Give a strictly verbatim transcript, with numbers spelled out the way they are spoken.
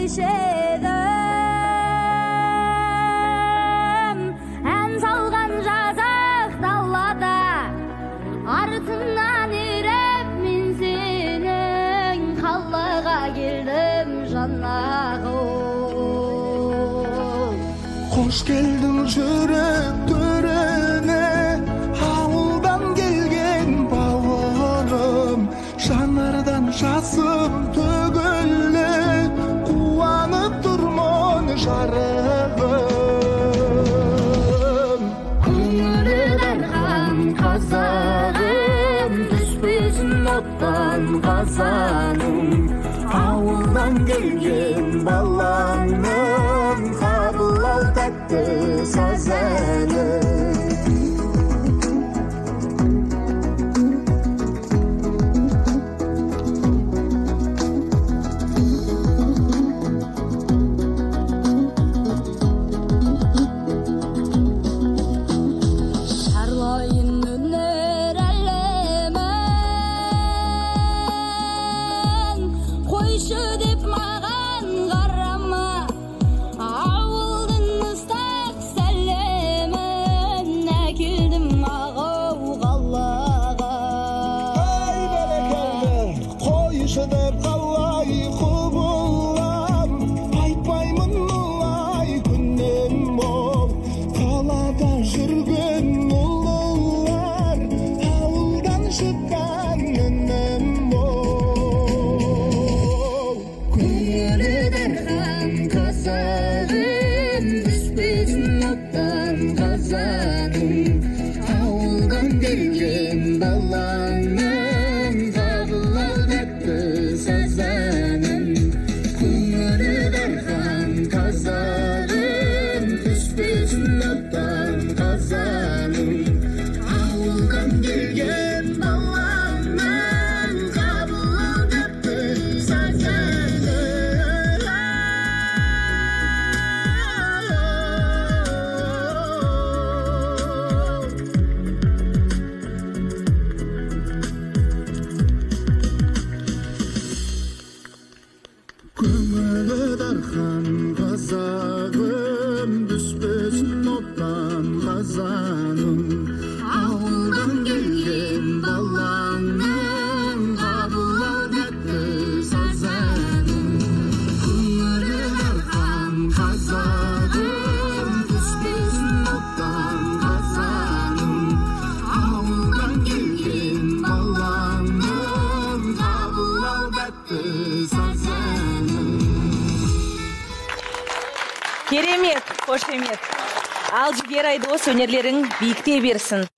ишедім, ән салған жазық даллада, артымнан еріп мен сенің қалаға келдім жанағым. Қош келдің жүрек төріне, ауылдан келген бауырым, жанардан жасым төгілі, қуанып тұрмын жарығым. Көңілі дархан қазағым, түспесін оттан қазаным, Ауылдан келген балаңның, қабыл ал тәтті сазаным. Деп маған қарама, ауылдың ыстық сәлемін әкелдім ағау қалаға. Ай бәрекелді, қойшы деп қалай құбылам, айтпаймын олай күннен бол. Қалада жүрген ұлылар, ауылдан шыққан інім бол. Қазағым, түспесін оттан қазаным, ауылдан келген балаңның, қабыл ал тәтті сазаным. Көңілі дархан қазағым, түспесін оттан қазаным, ауылдан келген балаңның, қабыл ал тәтті сазаным. Көңілі дархан қазағым, түспесін оттан қазаным, ауылдан келген балаңның, қабыл ал тәтті сазаным. Көңілі дархан қазағым, түспесін оттан қазаным, ауылдан келген балаңның, қабыл ал тәтті сазаным. Керемет, қошемет. Ал Жігер Айдос, өнерлерің биікте берсін.